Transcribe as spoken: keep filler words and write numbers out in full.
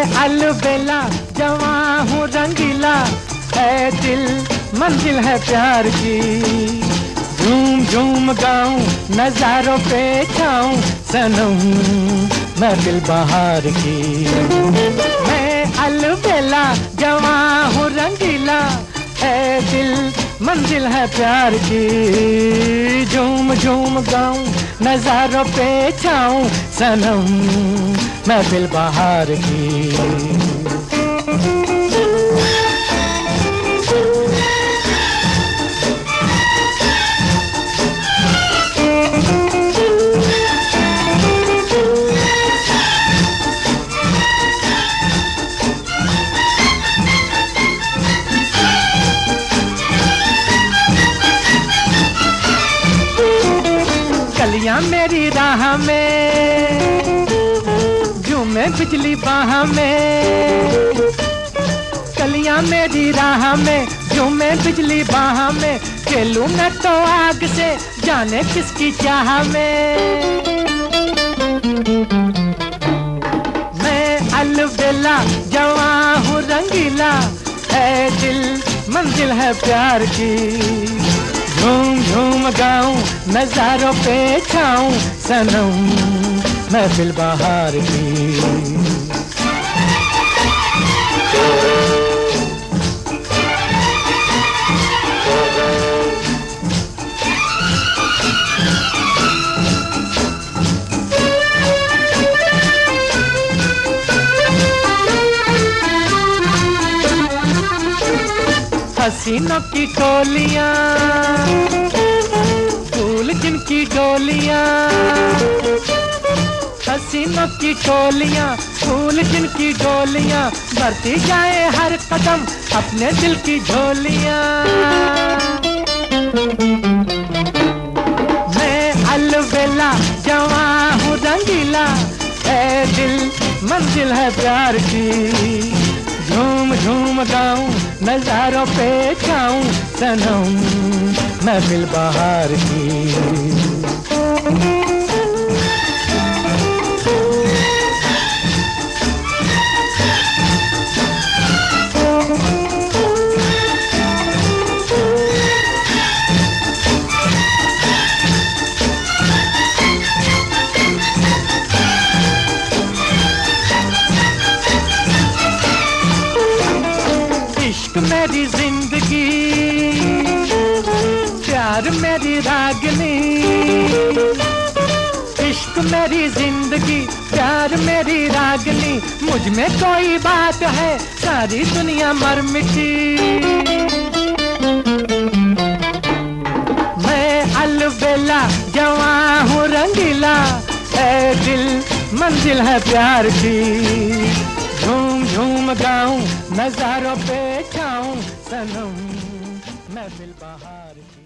अलबेला जवां हूँ रंगीला, है दिल मंजिल है प्यार की। झूम झूम गाऊं नजारों पे छाऊं सनम महफिल बहार की। मैं अलबेला जवां हूँ रंगीला, है दिल मंजिल है प्यार की। झूम झूम गाऊं नजारों पे छाऊं सनम महफिल बहार की। कलियां मेरी राह में झूमे बिजली बाह में, कलियां मेरी राह में झूमे बिजली बाह में। खेलूं मैं तो आग से जाने किसकी चाह में। मैं अलबेला जवां हूँ रंगीला, है दिल मंजिल है प्यार की। झूम झूम गाऊं नजारों पे छाऊं सनम महफिल बहार की। हसीनों की टोलियां फूल जिनकी डोलियां, हसीनों की टोलियां फूल जिनकी डोलियां। भरती जाए हर कदम अपने दिल की झोलियां। मैं अलबेला जवां हूँ रंगीला, है दिल मंजिल है प्यार की। झूम झूम गाऊं नजारों पे छाऊं सनम महफिल बहार की। इश्क मेरी जिंदगी प्यार मेरी रागनी, इश्क मेरी जिंदगी प्यार मेरी रागनी। मुझ में कोई बात है सारी दुनिया मर मिटी। मैं अलबेला जवां हूँ रंगीला, है दिल मंजिल है प्यार की। झूम झूम गाऊं नजारों पे छाऊं सनम महफिल बहार की।